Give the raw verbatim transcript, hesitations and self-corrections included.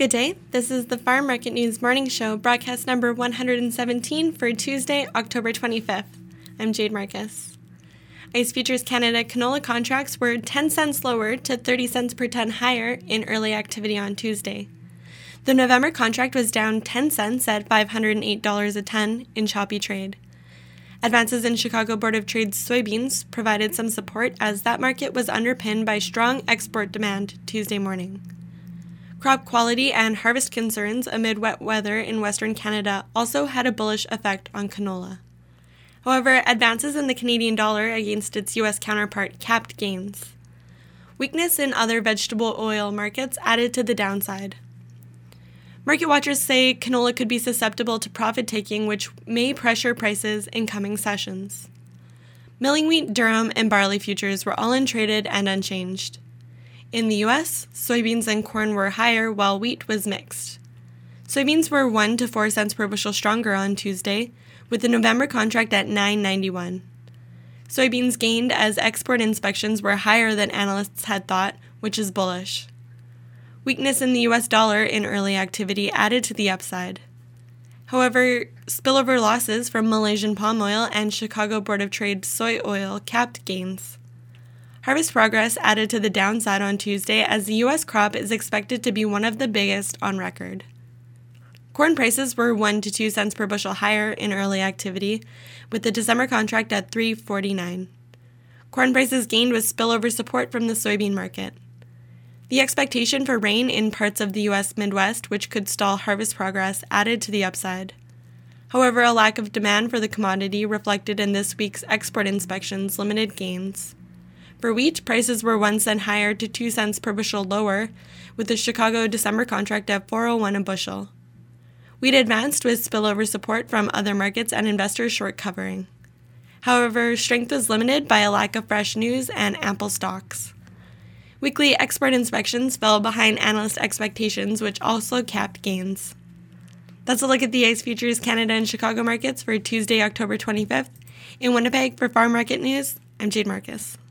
Good day. This is the Farm Market News Morning Show, broadcast number one hundred seventeen for Tuesday, October twenty-fifth. I'm Jade Marcus. ICE Futures Canada canola contracts were ten cents lower to thirty cents per ton higher in early activity on Tuesday. The November contract was down ten cents at five hundred eight dollars a ton in choppy trade. Advances in Chicago Board of Trade's soybeans provided some support as that market was underpinned by strong export demand Tuesday morning. Crop quality and harvest concerns amid wet weather in Western Canada also had a bullish effect on canola. However, advances in the Canadian dollar against its U S counterpart capped gains. Weakness in other vegetable oil markets added to the downside. Market watchers say canola could be susceptible to profit-taking, which may pressure prices in coming sessions. Milling wheat, durum, and barley futures were all untraded and unchanged. In the U S, soybeans and corn were higher while wheat was mixed. Soybeans were one to four cents per bushel stronger on Tuesday, with the November contract at nine ninety-one. Soybeans gained as export inspections were higher than analysts had thought, which is bullish. Weakness in the U S dollar in early activity added to the upside. However, spillover losses from Malaysian palm oil and Chicago Board of Trade soy oil capped gains. Harvest progress added to the downside on Tuesday as the U S crop is expected to be one of the biggest on record. Corn prices were one to two cents per bushel higher in early activity, with the December contract at three forty-nine. Corn prices gained with spillover support from the soybean market. The expectation for rain in parts of the U S Midwest, which could stall harvest progress, added to the upside. However, a lack of demand for the commodity reflected in this week's export inspections limited gains. For wheat, prices were one cent higher to two cents per bushel lower, with the Chicago December contract at four oh one a bushel. Wheat advanced with spillover support from other markets and investors short covering. However, strength was limited by a lack of fresh news and ample stocks. Weekly export inspections fell behind analyst expectations, which also capped gains. That's a look at the ICE Futures Canada and Chicago markets for Tuesday, October twenty-fifth. In Winnipeg, for Farm Market News, I'm Jade Marcus.